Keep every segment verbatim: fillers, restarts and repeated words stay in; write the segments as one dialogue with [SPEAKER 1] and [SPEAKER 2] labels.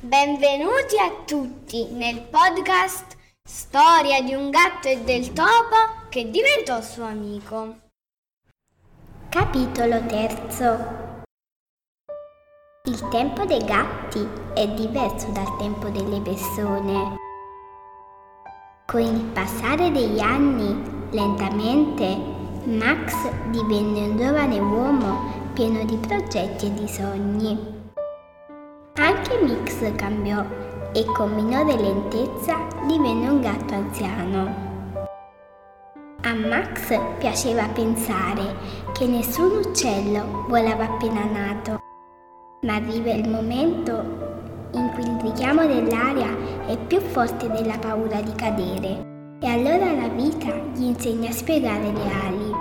[SPEAKER 1] Benvenuti a tutti nel podcast Storia di un gatto e del topo che diventò suo amico.
[SPEAKER 2] Capitolo terzo. Il tempo dei gatti è diverso dal tempo delle persone. Con il passare degli anni, lentamente, Max divenne un giovane uomo pieno di progetti e di sogni. Anche Mix cambiò e con minore lentezza divenne un gatto anziano. A Max piaceva pensare che nessun uccello volava appena nato, ma arriva il momento in cui il richiamo dell'aria è più forte della paura di cadere e allora la vita gli insegna a spiegare le ali.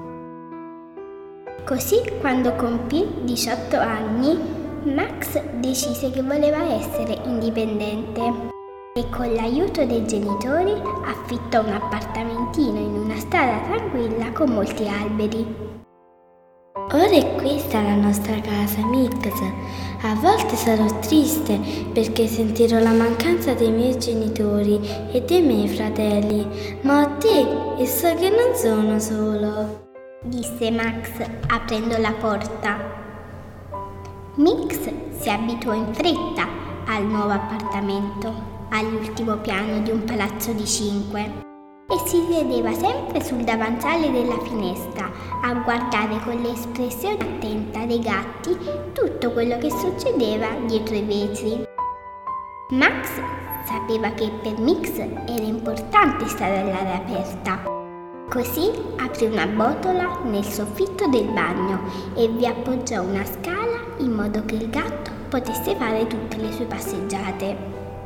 [SPEAKER 2] Così, quando compì diciotto anni, Max decise che voleva essere indipendente e con l'aiuto dei genitori affittò un appartamentino in una strada tranquilla con molti alberi.
[SPEAKER 3] Ora è questa la nostra casa, Mix. A volte sarò triste perché sentirò la mancanza dei miei genitori e dei miei fratelli, ma ho te e so che non sono solo,
[SPEAKER 2] disse Max aprendo la porta. Mix si abituò in fretta al nuovo appartamento, all'ultimo piano di un palazzo di cinque, e si sedeva sempre sul davanzale della finestra a guardare con l'espressione attenta dei gatti tutto quello che succedeva dietro i vetri. Max sapeva che per Mix era importante stare all'aria aperta. Così aprì una botola nel soffitto del bagno e vi appoggiò una scala in modo che il gatto potesse fare tutte le sue passeggiate.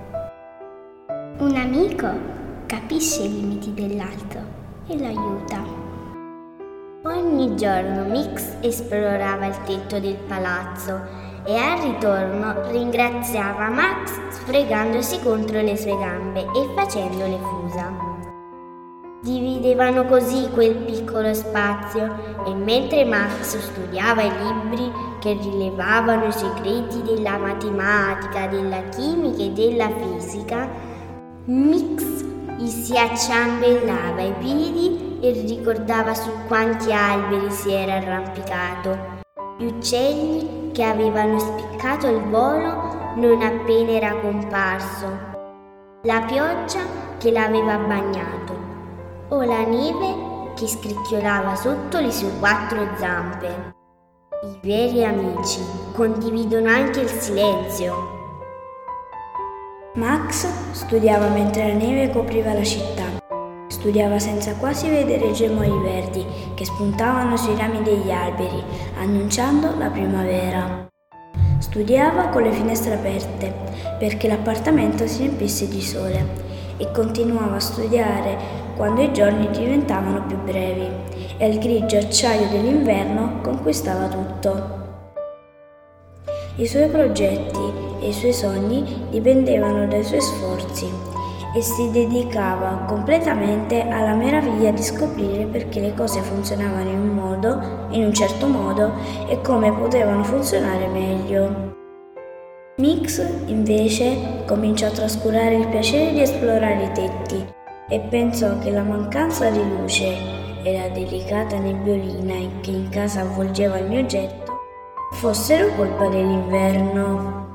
[SPEAKER 2] Un amico capisce i limiti dell'altro e lo aiuta.
[SPEAKER 3] Ogni giorno Mix esplorava il tetto del palazzo e al ritorno ringraziava Max sfregandosi contro le sue gambe e facendo le fusa. Dividevano così quel piccolo spazio e mentre Max studiava i libri che rilevavano i segreti della matematica, della chimica e della fisica, Mix gli si acciambellava ai piedi e ricordava su quanti alberi si era arrampicato, gli uccelli che avevano spiccato il volo non appena era comparso, la pioggia che l'aveva bagnato o la neve che scricchiolava sotto le sue quattro zampe. I veri amici condividono anche il silenzio.
[SPEAKER 4] Max studiava mentre la neve copriva la città. Studiava senza quasi vedere i germogli verdi che spuntavano sui rami degli alberi, annunciando la primavera. Studiava con le finestre aperte perché l'appartamento si riempisse di sole e continuava a studiare quando i giorni diventavano più brevi e il grigio acciaio dell'inverno conquistava tutto. I suoi progetti e i suoi sogni dipendevano dai suoi sforzi e si dedicava completamente alla meraviglia di scoprire perché le cose funzionavano in un modo, in un certo modo, e come potevano funzionare meglio. Mix, invece, cominciò a trascurare il piacere di esplorare i tetti e pensò che la mancanza di luce e la delicata nebbiolina che in casa avvolgeva il mio getto fossero colpa dell'inverno.